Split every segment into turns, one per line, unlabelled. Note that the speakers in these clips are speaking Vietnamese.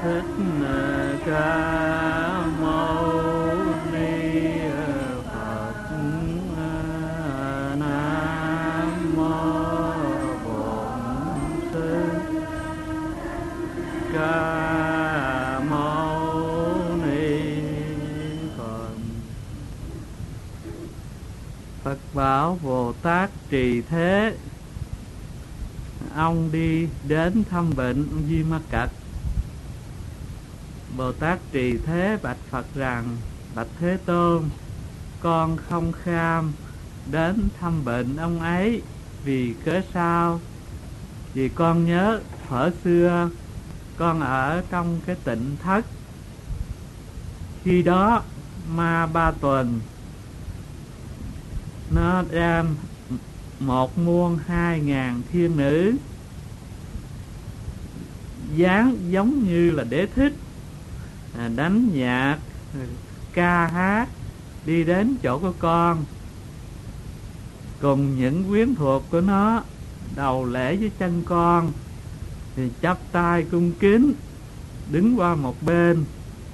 Thích Ca Mâu Ni Phật. Nam mô Bổn Sư Ca Mâu Ni Phật. Phật bảo Bồ Tát Trì Thế, ông đi đến thăm bệnh ông Di Ma Cật. Bồ Tát Trì Thế bạch Phật rằng: bạch Thế Tôn, con không kham đến thăm bệnh ông ấy. Vì cớ sao? Vì con nhớ thuở xưa con ở trong cái tịnh thất. Khi đó ma Ba Tuần nó đem 1.200.000 thiên nữ dáng giống như là Đế Thích, đánh nhạc ca hát đi đến chỗ của con, cùng những quyến thuộc của nó đầu lễ với chân con, thì chắp tay cung kính đứng qua một bên.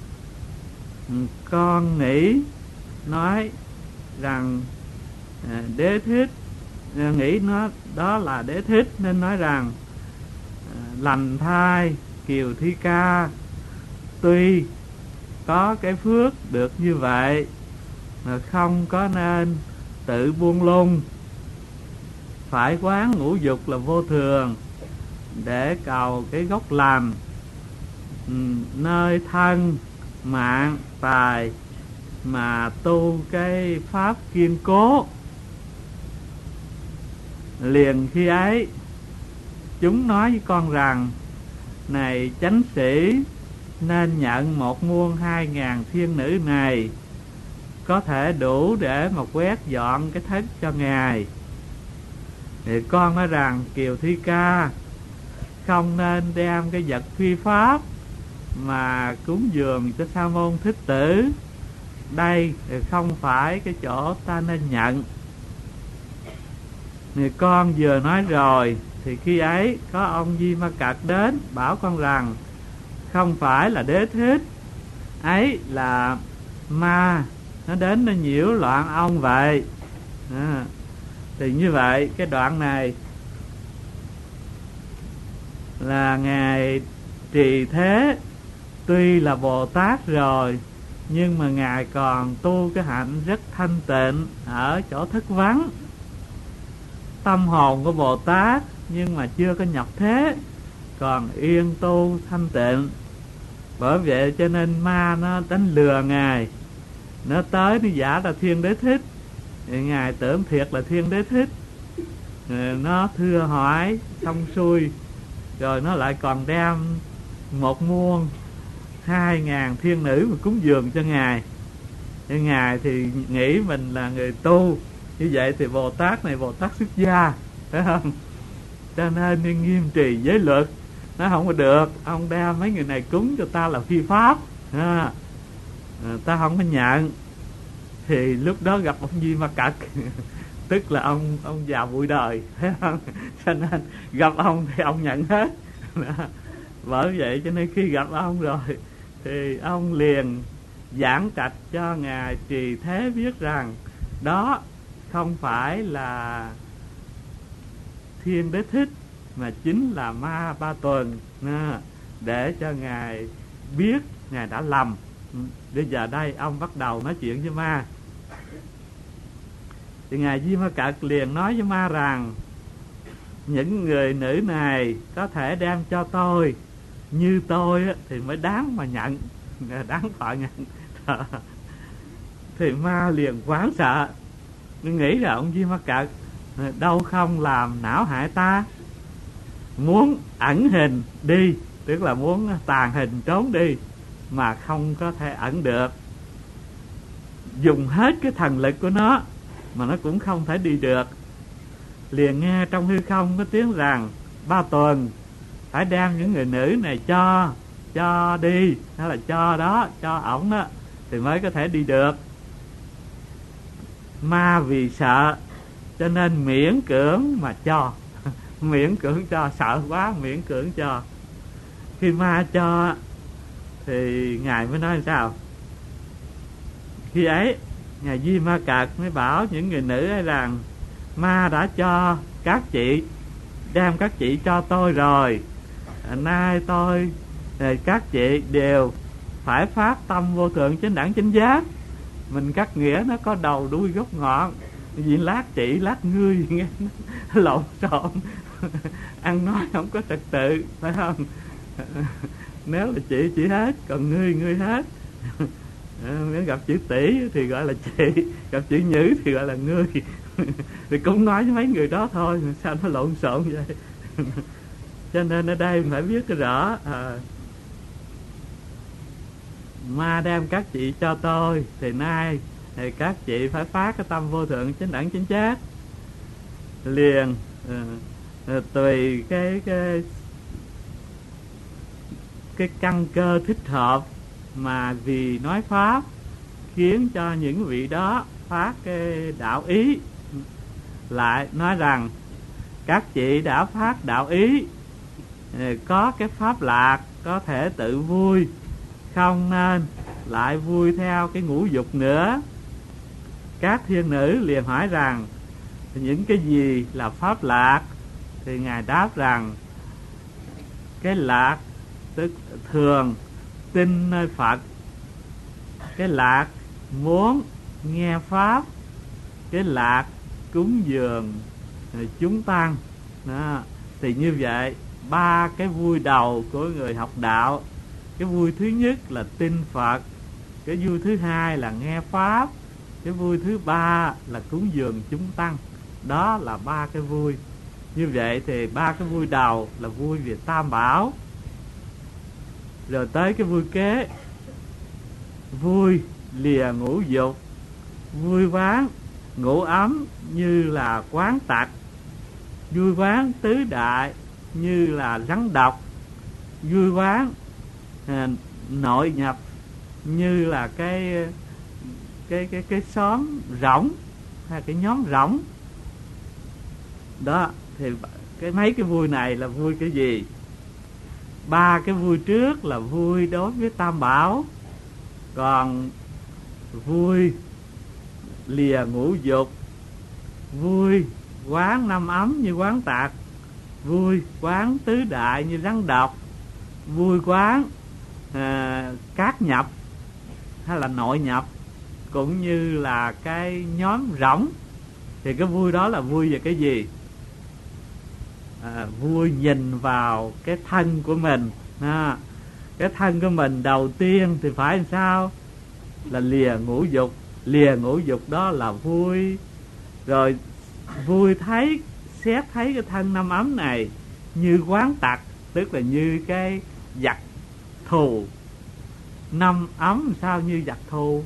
Con nghĩ nói rằng Đế Thích, nghĩ nó đó là Đế Thích nên nói rằng: lành thai Kiều Thi Ca tuy có cái phước được như vậy mà không có nên tự buông lung, phải quán ngũ dục là vô thường để cầu cái gốc lành, nơi thân mạng tài mà tu cái pháp kiên cố. Liền khi ấy chúng nói với con rằng: này chánh sĩ, nên nhận 1.200.000 thiên nữ này, có thể đủ để mà quét dọn cái thất cho ngài. Thì con nói rằng: Kiều Thi Ca, không nên đem cái vật phi pháp mà cúng dường cho Sa môn Thích Tử. Đây không phải cái chỗ ta nên nhận. Người con vừa nói rồi thì khi ấy có ông Di Ma Cật đến bảo con rằng: không phải là Đế Thích, ấy là ma, nó đến nó nhiễu loạn ông vậy. Thì như vậy cái đoạn này là ngài Trì Thế tuy là Bồ Tát rồi, nhưng mà ngài còn tu cái hạnh rất thanh tịnh ở chỗ thất vắng. Tâm hồn của Bồ Tát nhưng mà chưa có nhập thế, còn yên tu thanh tịnh. Bởi vậy cho nên ma nó đánh lừa ngài, nó tới nó giả là Thiên Đế Thích, thì ngài tưởng thiệt là Thiên Đế Thích. Nó thưa hỏi xong xuôi rồi nó lại còn đem 1.200.000 thiên nữ mà cúng dường cho ngài. Cho ngài thì nghĩ mình là người tu, như vậy thì Bồ Tát này Bồ Tát xuất gia, phải không? Cho nên nghiêm trì giới luật. Nó không có được, ông đem mấy người này cúng cho ta là phi pháp, ta không có nhận. Thì lúc đó gặp ông Di Ma Cật tức là ông già bụi đời, thấy không? Cho nên gặp ông thì ông nhận hết. Bởi vậy cho nên khi gặp ông rồi thì ông liền giảng trạch cho ngài Trì Thế biết rằng đó không phải là Thiên Đế Thích mà chính là ma Ba Tuần, để cho ngài biết ngài đã lầm. Bây giờ đây ông bắt đầu nói chuyện với ma. Thì ngài Di Ma Cật liền nói với ma rằng: những người nữ này có thể đem cho tôi, như tôi thì mới đáng mà nhận, đáng thọ nhận. Thì ma liền hoảng sợ, nghĩ là ông Di Ma Cật đâu không làm não hại ta, muốn ẩn hình đi, tức là muốn tàn hình trốn đi mà không có thể ẩn được, dùng hết cái thần lực của nó mà nó cũng không thể đi được. Liền nghe trong hư không có tiếng rằng: Ba Tuần, phải đem những người nữ này cho đi, hay là cho đó, cho ổng đó thì mới có thể đi được. Ma vì sợ cho nên miễn cưỡng mà cho miễn cưỡng cho, sợ quá miễn cưỡng cho. Khi ma cho thì ngài mới nói sao? Khi ấy ngài Di Ma Cật mới bảo những người nữ ấy rằng: ma đã cho các chị, đem các chị cho tôi rồi, nay tôi các chị đều phải phát tâm vô thượng chánh đẳng chánh giác. Mình cắt nghĩa nó có đầu đuôi gốc ngọn, vì lát chị lát ngươi nghe nó lộn xộn ăn nói không có trật tự, phải không? Nếu là chị hết, còn ngươi hết. Nếu gặp chữ tỷ thì gọi là chị, gặp chữ nhữ thì gọi là ngươi. Thì cũng nói với mấy người đó thôi, sao nó lộn xộn vậy? Cho nên ở đây phải biết rõ ma đem các chị cho tôi, thì nay thì các chị phải phát cái tâm vô thượng chánh đẳng chánh giác. Liền tùy cái căn cơ thích hợp mà vì nói pháp, khiến cho những vị đó phát cái đạo ý. Lại nói rằng các chị đã phát đạo ý, có cái pháp lạc, có thể tự vui, không nên lại vui theo cái ngũ dục nữa. Các thiên nữ liền hỏi rằng những cái gì là pháp lạc? Thì ngài đáp rằng cái lạc tức thường tin nơi Phật, cái lạc muốn nghe pháp, cái lạc cúng dường chúng tăng đó. Thì như vậy ba cái vui đầu của người học đạo: cái vui thứ nhất là tin Phật, cái vui thứ hai là nghe pháp, cái vui thứ ba là cúng dường chúng tăng. Đó là ba cái vui. Như vậy thì ba cái vui đầu là vui về Tam Bảo. Rồi tới cái vui kế, vui lìa ngũ dục, vui quán ngũ ấm như là quán tặc, vui quán tứ đại như là rắn độc, vui quán nội nhập như là cái xóm rỗng hay cái nhóm rỗng đó. Thì mấy cái vui này là vui cái gì? Ba cái vui trước là vui đối với Tam Bảo, còn vui lìa ngũ dục, vui quán năm ấm như quán tạc, vui quán tứ đại như rắn độc, vui quán cát nhập hay là nội nhập cũng như là cái nhóm rỗng. Thì cái vui đó là vui về cái gì? Vui nhìn vào cái thân của mình. Cái thân của mình đầu tiên thì phải làm sao? Là lìa ngũ dục. Lìa ngũ dục đó là vui. Rồi vui thấy, xét thấy cái thân năm ấm này như quán tặc, tức là như cái giặc thù. Năm ấm sao như giặc thù?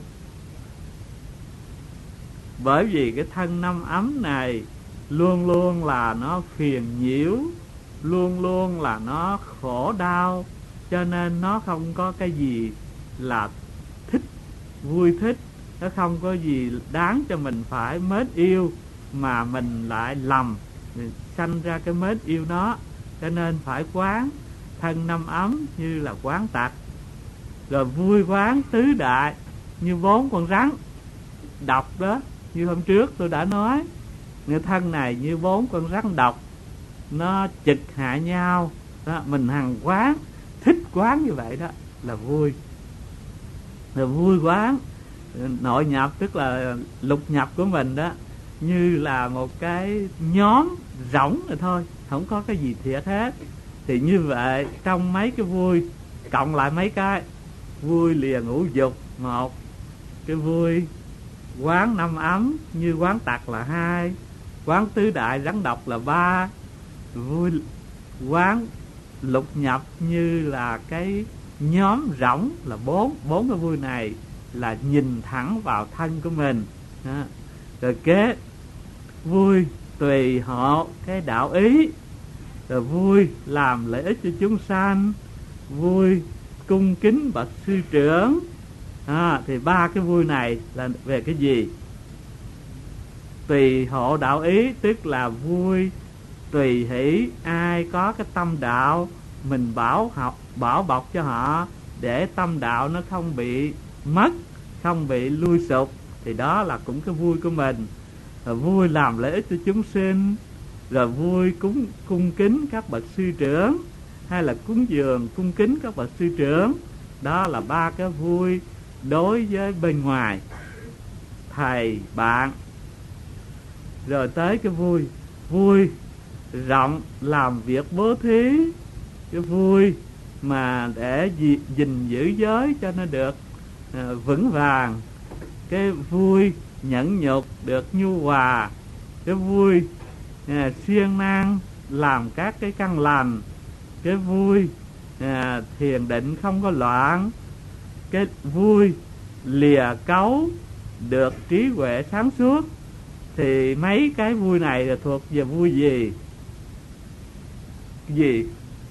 Bởi vì cái thân năm ấm này luôn luôn là nó phiền nhiễu, luôn luôn là nó khổ đau, cho nên nó không có cái gì là thích, vui thích. Nó không có gì đáng cho mình phải mến yêu, mà mình lại lầm sanh ra cái mến yêu nó. Cho nên phải quán thân năm ấm như là quán tặc. Rồi vui quán tứ đại như bốn con rắn độc đó. Như hôm trước tôi đã nói, người thân này như bốn con rắn độc, nó chực hại nhau đó. Mình hằng quán, thích quán như vậy đó là vui. Rồi vui quán nội nhập, tức là lục nhập của mình đó, như là một cái nhóm rỗng rồi thôi, không có cái gì thiệt hết. Thì như vậy trong mấy cái vui cộng lại mấy cái vui lìa ngũ dục một, cái vui quán năm ấm như quán tặc là hai, quán tứ đại rắn độc là ba, vui quán lục nhập như là cái nhóm rỗng là bốn. Bốn cái vui này là nhìn thẳng vào thân của mình. Rồi kế vui tùy hộ cái đạo ý, rồi vui làm lợi ích cho chúng sanh, vui cung kính bậc sư trưởng. Thì ba cái vui này là về cái gì? Tùy hộ đạo ý, tức là vui tùy hỷ ai có cái tâm đạo, mình bảo bọc cho họ, để tâm đạo nó không bị mất, không bị lui sụp, thì đó là cũng cái vui của mình. Rồi vui làm lợi ích cho chúng sinh, rồi vui cung kính các bậc sư trưởng, hay là cúng dường cung kính các bậc sư trưởng. Đó là ba cái vui đối với bên ngoài, thầy bạn. Rồi tới cái vui rộng làm việc bố thí, cái vui mà để gìn giữ giới cho nó được vững vàng, cái vui nhẫn nhục được nhu hòa, cái vui siêng năng làm các cái căn lành, cái vui thiền định không có loạn, cái vui lìa cấu được trí huệ sáng suốt. Thì mấy cái vui này là thuộc về vui gì? Cái gì?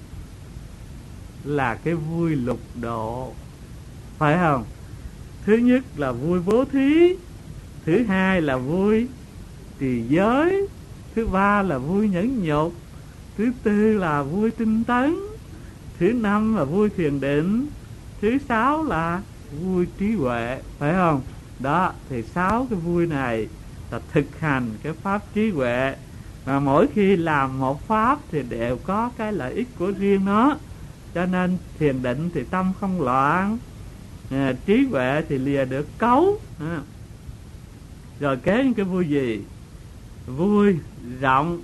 Là cái vui lục độ, phải không? Thứ nhất là vui bố thí, thứ hai là vui trì giới, thứ ba là vui nhẫn nhục, thứ tư là vui tinh tấn, thứ năm là vui thiền định, thứ sáu là vui trí huệ, phải không? Đó, thì 6 cái vui này là thực hành cái pháp trí huệ. Mà mỗi khi làm một pháp thì đều có cái lợi ích của riêng nó. Cho nên thiền định thì tâm không loạn, trí huệ thì lìa được cấu. Rồi kế những cái vui gì? Vui rộng,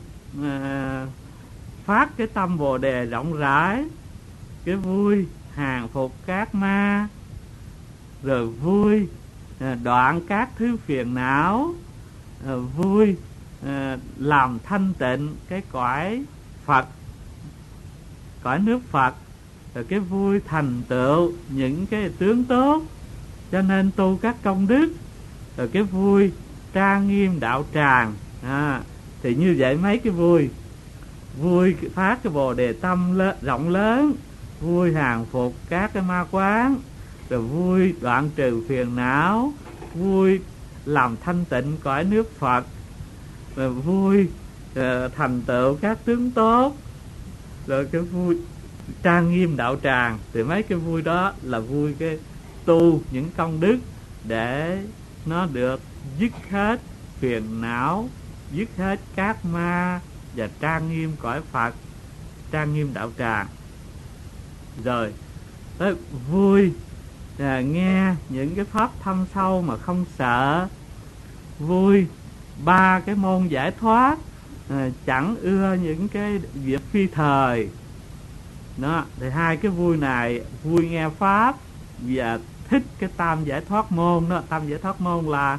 phát cái tâm Bồ Đề rộng rãi, cái vui hàng phục các ma, rồi vui đoạn các thứ phiền não, vui làm thanh tịnh cái cõi Phật, cõi nước Phật, rồi cái vui thành tựu những cái tướng tốt, cho nên tu các công đức, rồi cái vui trang nghiêm đạo tràng. Thì như vậy mấy cái vui phát cái Bồ Đề tâm rộng lớn, vui hàng phục các cái ma quán, rồi vui đoạn trừ phiền não, vui làm thanh tịnh cõi nước Phật, rồi vui thành tựu các tướng tốt, rồi cái vui trang nghiêm đạo tràng. Thì mấy cái vui đó là vui cái tu những công đức để nó được dứt hết phiền não, dứt hết các ma, và trang nghiêm cõi Phật, trang nghiêm đạo tràng. Rồi tới vui nghe những cái pháp thâm sâu mà không sợ, vui 3 cái môn giải thoát, chẳng ưa những cái việc phi thời. Đó, thì 2 cái vui này, vui nghe pháp và thích cái tam giải thoát môn đó. Tam giải thoát môn là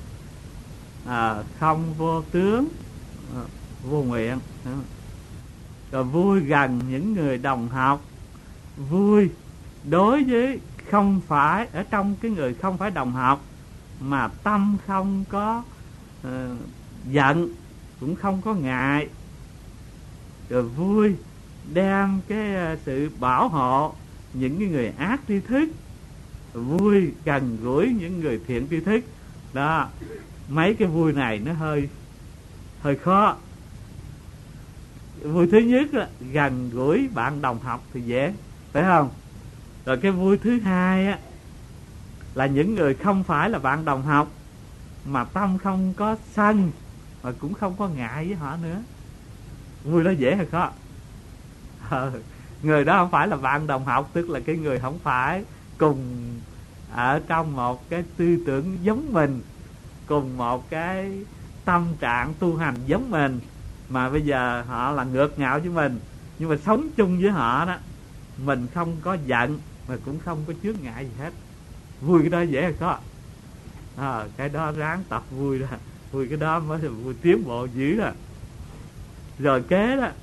không vô tướng, vô nguyện. Đó. Rồi vui gần những người đồng học, vui đối với không phải ở trong cái người không phải đồng học, mà tâm không có giận, cũng không có ngại. Rồi vui đem cái sự bảo hộ những cái người ác tri thức, vui gần gũi những người thiện tri thức. Đó, mấy cái vui này nó hơi khó. Vui thứ nhất là gần gũi bạn đồng học thì dễ, phải không? Rồi cái vui thứ hai á là những người không phải là bạn đồng học, mà tâm không có sân, mà cũng không có ngại với họ nữa. Vui đó dễ hay khó? Người đó không phải là bạn đồng học, tức là cái người không phải cùng ở trong một cái tư tưởng giống mình, cùng một cái tâm trạng tu hành giống mình, mà bây giờ họ là ngược ngạo với mình, nhưng mà sống chung với họ đó, mình không có giận mà cũng không có chướng ngại gì hết. Vui cái đó dễ hay khó? Cái đó ráng tập vui ra, vui cái đó mới là vui tiến bộ dữ đó. Rồi kế đó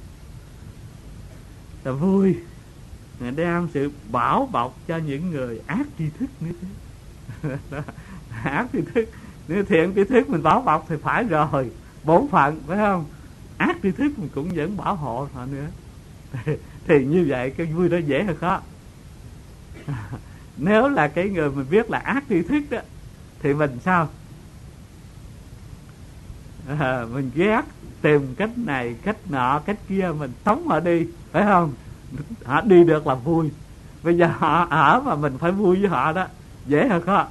là vui đem sự bảo bọc cho những người ác tri thức nữa chứ. Ác tri thức, nếu thiện tri thức mình bảo bọc thì phải rồi, bổn phận, phải không? Ác tri thức mình cũng vẫn bảo hộ họ nữa. Thì như vậy cái vui đó dễ hay khó? Nếu là cái người mình biết là ác tri thức đó, thì mình sao? Mình ghét, tìm cách này cách nọ cách kia, mình tống họ đi, phải không? Họ đi được là vui. Bây giờ họ ở mà mình phải vui với họ đó, dễ hơn khó.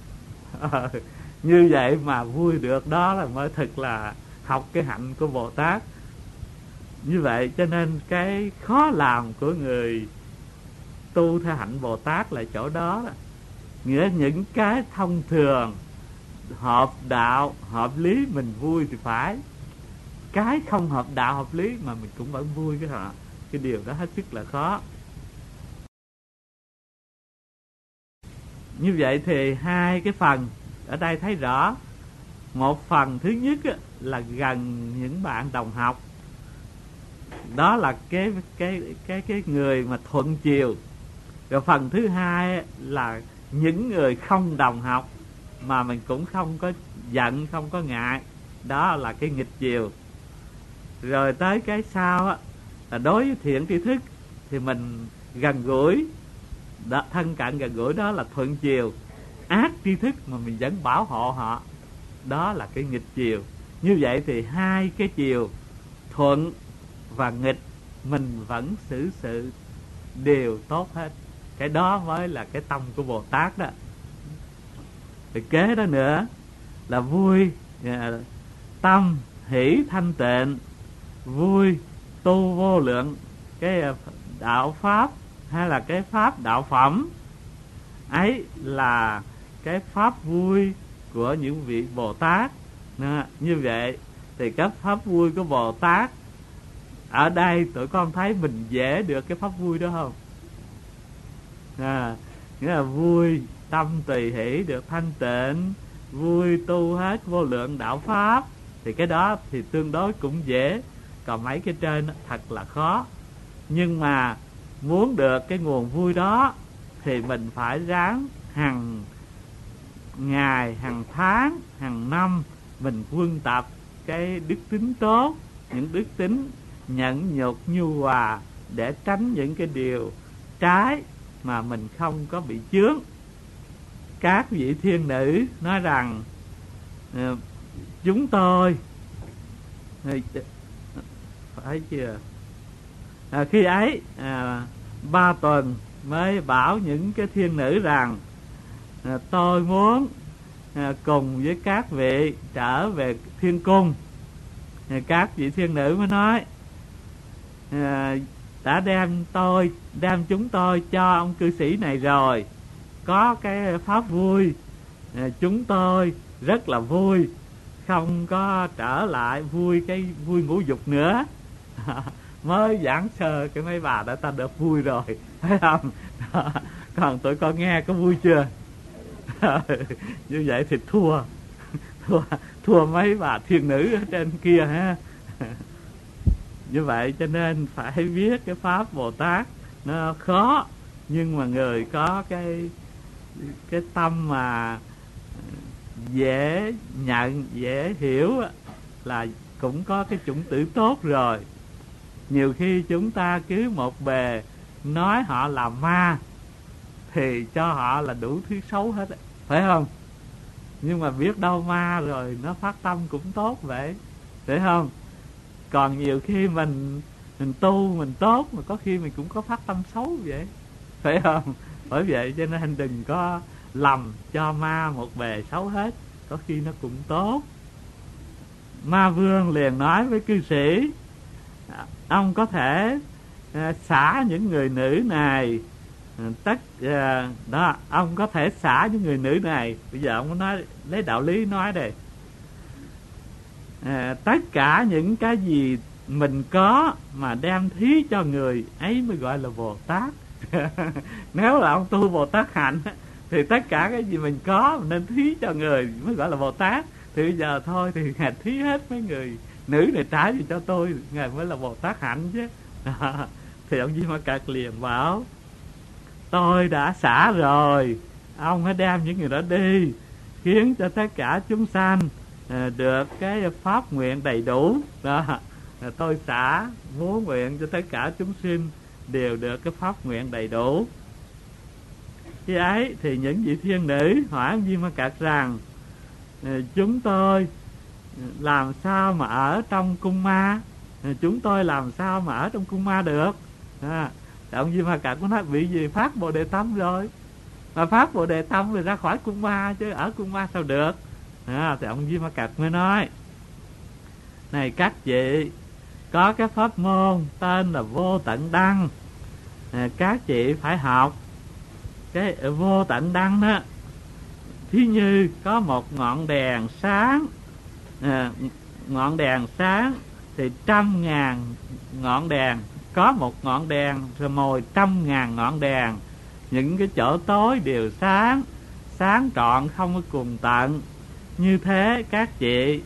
Như vậy mà vui được đó là mới thực là học cái hạnh của Bồ Tát. Như vậy cho nên cái khó làm của người tu theo hạnh Bồ Tát là chỗ đó, nghĩa những cái thông thường hợp đạo hợp lý mình vui thì phải, cái không hợp đạo hợp lý mà mình cũng vẫn vui cái điều đó hết sức là khó. Như vậy thì hai cái phần ở đây thấy rõ. Một phần thứ nhất là gần những bạn đồng học, đó là cái người mà thuận chiều. Rồi phần thứ hai là những người không đồng học mà mình cũng không có giận, không có ngại, đó là cái nghịch chiều. Rồi tới cái sau là đối với thiện tri thức thì mình gần gũi đó, thân cận gần gũi, đó là thuận chiều. Ác tri thức mà mình vẫn bảo hộ họ, đó là cái nghịch chiều. Như vậy thì hai cái chiều thuận và nghịch mình vẫn xử sự đều tốt hết. Cái đó mới là cái tâm của Bồ Tát đó. Rồi kế đó nữa là vui tâm hỷ thanh tịnh, vui tu vô lượng cái đạo pháp hay là cái pháp đạo phẩm ấy, là cái pháp vui của những vị Bồ Tát. Như vậy thì các pháp vui của Bồ Tát ở đây tụi con thấy mình dễ được cái pháp vui đó không? Nghĩa là vui tâm tùy hỷ được thanh tịnh, vui tu hết vô lượng đạo pháp, thì cái đó thì tương đối cũng dễ. Còn mấy cái trên thật là khó. Nhưng mà muốn được cái nguồn vui đó thì mình phải ráng hàng ngày, hàng tháng, hàng năm mình quân tập cái đức tính tốt, những đức tính nhẫn nhục nhu hòa, để tránh những cái điều trái mà mình không có bị chướng. Các vị thiên nữ nói rằng chúng tôi phải chưa khi ấy 3 tuần mới bảo những cái thiên nữ rằng tôi muốn cùng với các vị trở về thiên cung. Các vị thiên nữ mới nói đã đem chúng tôi cho ông cư sĩ này rồi, có cái pháp vui, chúng tôi rất là vui, không có trở lại cái vui ngũ dục nữa. Mới giảng sơ cái mấy bà đã ta được vui rồi, thấy không? Còn tụi con nghe có vui chưa? Như vậy thì thua mấy bà thiên nữ ở trên kia ha. Như vậy cho nên phải biết cái pháp Bồ Tát nó khó, nhưng mà người có cái tâm mà dễ nhận, dễ hiểu là cũng có cái chủng tử tốt rồi. Nhiều khi chúng ta cứ một bề nói họ là ma thì cho họ là đủ thứ xấu hết, phải không? Nhưng mà biết đâu ma rồi nó phát tâm cũng tốt vậy, phải không? Còn nhiều khi mình tu mình tốt mà có khi mình cũng có phát tâm xấu vậy, phải không? Bởi vậy cho nên đừng có lầm cho ma một bề xấu hết, có khi nó cũng tốt. Ma Vương liền nói với cư sĩ: ông có thể xả những người nữ này, đó, ông có thể xả những người nữ này. Bây giờ ông nói lấy đạo lý nói đây, tất cả những cái gì mình có mà đem thí cho người ấy mới gọi là Bồ Tát. Nếu là ông tu Bồ Tát hạnh thì tất cả cái gì mình có mình nên thí cho người mới gọi là Bồ Tát. Thì bây giờ thôi thì Ngài thí hết mấy người nữ này trả gì cho tôi, Ngài mới là Bồ Tát hạnh chứ. Thì ông Di Ma Cật liền bảo: tôi đã xả rồi, ông hãy đem những người đó đi, khiến cho tất cả chúng sanh được cái pháp nguyện đầy đủ đó. Tôi xả muốn nguyện cho tất cả chúng sinh đều được cái pháp nguyện đầy đủ. Khi ấy thì những vị thiên nữ hỏi ông Di Ma Cật rằng: chúng tôi làm sao mà ở trong cung ma? Chúng tôi làm sao mà ở trong cung ma được? Ông Di Ma Cật cũng nói bị gì phát Bồ Đề Tâm rồi, mà phát Bồ Đề Tâm rồi ra khỏi cung ma, chứ ở cung ma sao được. Thì ông Di Ma Cật mới nói: này các vị, có cái pháp môn tên là Vô Tận Đăng, các chị phải học. Cái Vô Tận Đăng đó, thí như có một ngọn đèn sáng, ngọn đèn sáng thì 100.000 ngọn đèn, có một ngọn đèn rồi mồi 100.000 ngọn đèn, những cái chỗ tối đều sáng, sáng trọn không có cùng tận. Như thế các chị,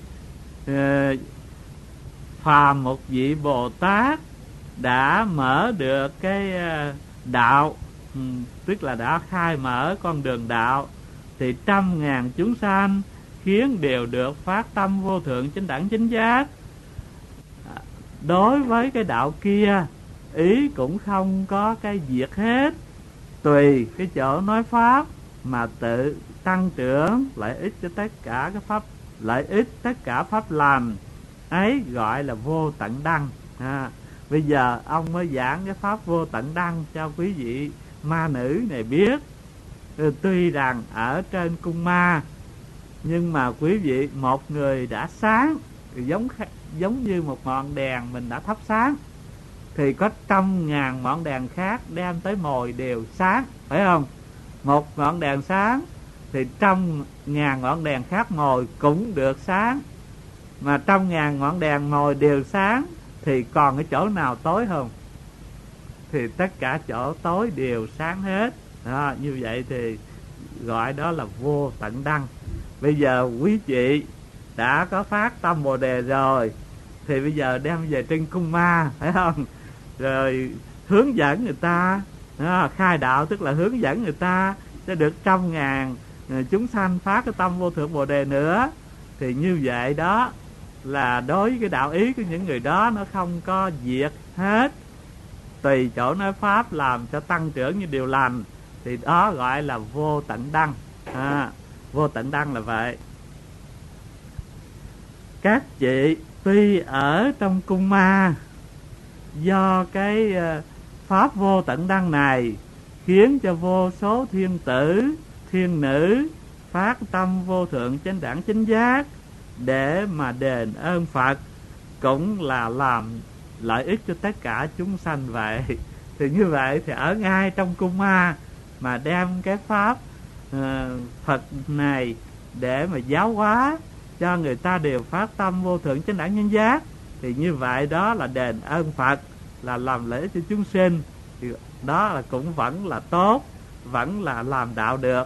phàm một vị Bồ Tát đã mở được cái đạo, tức là đã khai mở con đường đạo, thì 100.000 chúng sanh khiến đều được phát tâm vô thượng chánh đẳng chánh giác. Đối với cái đạo kia, ý cũng không có cái việc hết, tùy cái chỗ nói pháp mà tự tăng trưởng lợi ích cho tất cả cái pháp, lợi ích tất cả pháp lành ấy, gọi là Vô Tận Đăng. Bây giờ ông mới giảng cái pháp Vô Tận Đăng cho quý vị ma nữ này biết. Tuy rằng ở trên cung ma, nhưng mà quý vị, một người đã sáng, giống như một ngọn đèn mình đã thắp sáng, thì có 100.000 ngọn đèn khác đem tới mồi đều sáng, phải không? Một ngọn đèn sáng thì 100.000 ngọn đèn khác mồi cũng được sáng. Mà 100.000 ngọn đèn mồi đều sáng thì còn cái chỗ nào tối không? Thì tất cả chỗ tối đều sáng hết. Như vậy thì gọi đó là Vô Tận Đăng. Bây giờ quý vị đã có phát tâm Bồ Đề rồi, thì bây giờ đem về trên cung ma, phải không? Rồi hướng dẫn người ta, khai đạo tức là hướng dẫn người ta sẽ được 100.000 chúng sanh phát cái tâm vô thượng Bồ Đề nữa. Thì như vậy đó là đối với cái đạo ý của những người đó, nó không có diệt hết, tùy chỗ nói pháp làm cho tăng trưởng như điều lành, thì đó gọi là Vô Tận Đăng. Vô Tận Đăng là vậy. Các chị tuy ở trong cung ma, do cái pháp Vô Tận Đăng này khiến cho vô số thiên tử, thiên nữ phát tâm vô thượng chánh đẳng chánh giác để mà đền ơn Phật, cũng là làm lợi ích cho tất cả chúng sanh vậy. Thì như vậy thì ở ngay trong cung ma mà đem cái pháp Phật này để mà giáo hóa cho người ta đều phát tâm vô thượng chánh đẳng chánh giác, thì như vậy đó là đền ơn Phật, là làm lợi ích cho chúng sinh. Thì đó là cũng vẫn là tốt, vẫn là làm đạo được.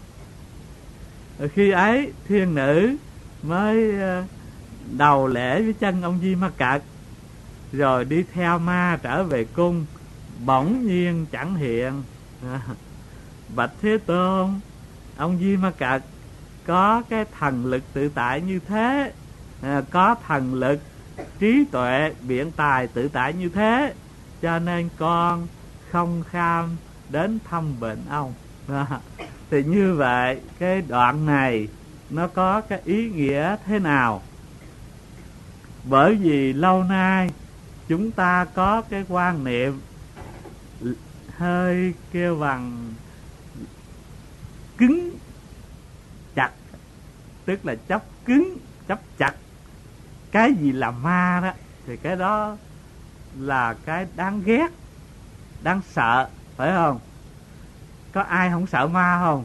Khi ấy thiên nữ mới đầu lễ với chân ông Di Ma Cật, rồi đi theo ma trở về cung. Bỗng nhiên chẳng hiện: bạch Thế Tôn, ông Di Ma Cật có cái thần lực tự tại như thế, có thần lực trí tuệ biện tài tự tại như thế, cho nên con không kham đến thăm bệnh ông. Thì như vậy cái đoạn này nó có cái ý nghĩa thế nào? Bởi vì lâu nay chúng ta có cái quan niệm hơi kêu bằng cứng chặt, tức là chấp cứng, chấp chặt. Cái gì là ma đó thì cái đó là cái đáng ghét, đáng sợ, phải không? Có ai không sợ ma không?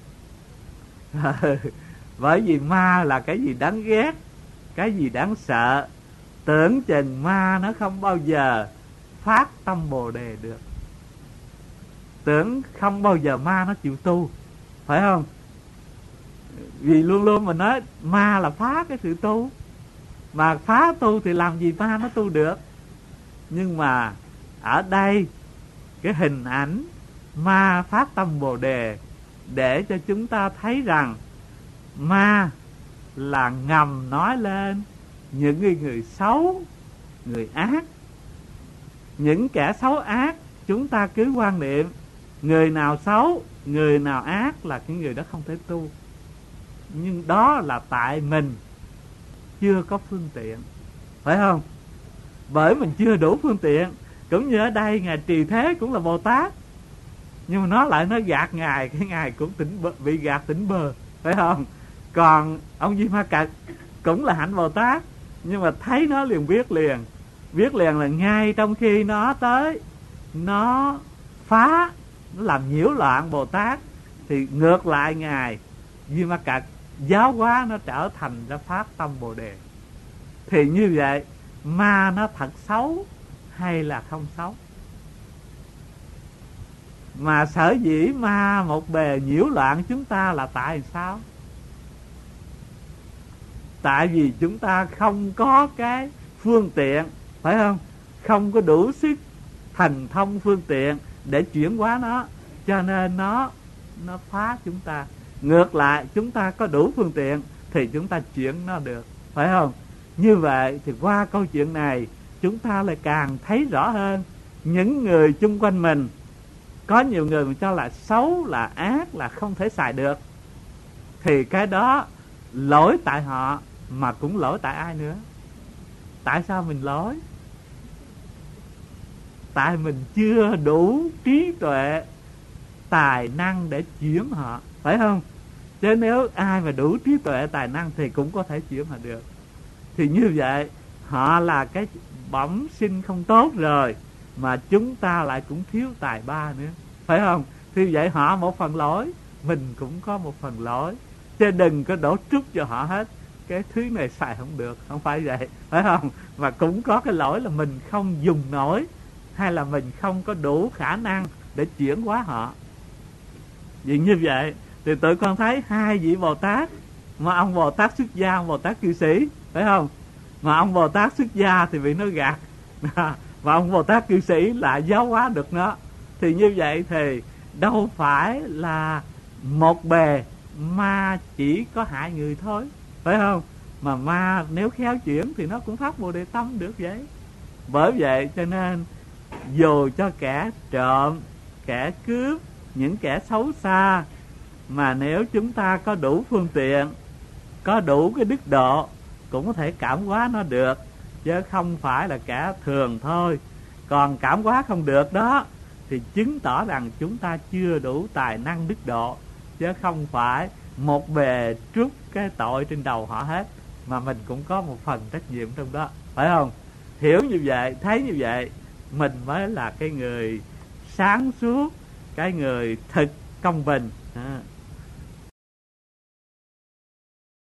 Bởi vì ma là cái gì đáng ghét, cái gì đáng sợ. Tưởng chừng ma nó không bao giờ phát tâm Bồ Đề được, tưởng không bao giờ ma nó chịu tu, phải không? Vì luôn luôn mình nói ma là phá cái sự tu, mà phá tu thì làm gì ma nó tu được. Nhưng mà ở đây cái hình ảnh ma phát tâm Bồ Đề để cho chúng ta thấy rằng ma là ngầm nói lên những người xấu, người ác. Những kẻ xấu ác chúng ta cứ quan niệm người nào xấu, người nào ác là cái người đó không thể tu. Nhưng đó là tại mình chưa có phương tiện, phải không? Bởi mình chưa đủ phương tiện. Cũng như ở đây Ngài Trì Thế cũng là Bồ Tát, nhưng mà nó gạt Ngài, cái Ngài cũng bị gạt tỉnh bơ, phải không? Còn ông Di Ma Cật cũng là hạnh Bồ Tát, nhưng mà thấy nó liền biết liền là ngay trong khi nó tới, nó phá, nó làm nhiễu loạn Bồ Tát, thì ngược lại Ngài Di Ma Cật giáo hóa nó trở thành ra phát tâm Bồ Đề. Thì như vậy ma nó thật xấu hay là không xấu? Mà sở dĩ ma một bề nhiễu loạn chúng ta là tại sao? Tại vì chúng ta không có cái phương tiện, phải không? Không có đủ sức thần thông phương tiện để chuyển hóa nó, cho nên nó phá chúng ta. Ngược lại chúng ta có đủ phương tiện thì chúng ta chuyển nó được, phải không? Như vậy thì qua câu chuyện này chúng ta lại càng thấy rõ hơn những người chung quanh mình. Có nhiều người mà cho là xấu, là ác, là không thể xài được, thì cái đó lỗi tại họ, mà cũng lỗi tại ai nữa? Tại sao mình lỗi? Tại mình chưa đủ trí tuệ, tài năng để chuyển họ, phải không? Chứ nếu ai mà đủ trí tuệ, tài năng thì cũng có thể chuyển họ được. Thì như vậy họ là cái bẩm sinh không tốt rồi, mà chúng ta lại cũng thiếu tài ba nữa, phải không? Thì vậy họ một phần lỗi, mình cũng có một phần lỗi, chứ đừng có đổ trút cho họ hết cái thứ này xài không được, không phải vậy, phải không? Mà cũng có cái lỗi là mình không dùng nổi, hay là mình không có đủ khả năng để chuyển hóa họ. Vì như vậy thì tụi con thấy hai vị Bồ Tát, mà ông Bồ Tát xuất gia, ông Bồ Tát cư sĩ, phải không? Mà ông Bồ Tát xuất gia thì bị nó gạt, và ông Bồ Tát cư sĩ lại giáo hóa được nó. Thì như vậy thì đâu phải là một bề ma chỉ có hại người thôi, phải không? Mà ma nếu khéo chuyển thì nó cũng phát Bồ Đề tâm được vậy. Bởi vậy cho nên dù cho kẻ trộm, kẻ cướp, những kẻ xấu xa, mà nếu chúng ta có đủ phương tiện, có đủ cái đức độ, cũng có thể cảm hóa nó được, chứ không phải là kẻ thường thôi. Còn cảm hóa không được đó thì chứng tỏ rằng chúng ta chưa đủ tài năng đức độ, chứ không phải một bề trút cái tội trên đầu họ hết, mà mình cũng có một phần trách nhiệm trong đó, phải không? Hiểu như vậy, thấy như vậy, mình mới là cái người sáng suốt, cái người thực công bình,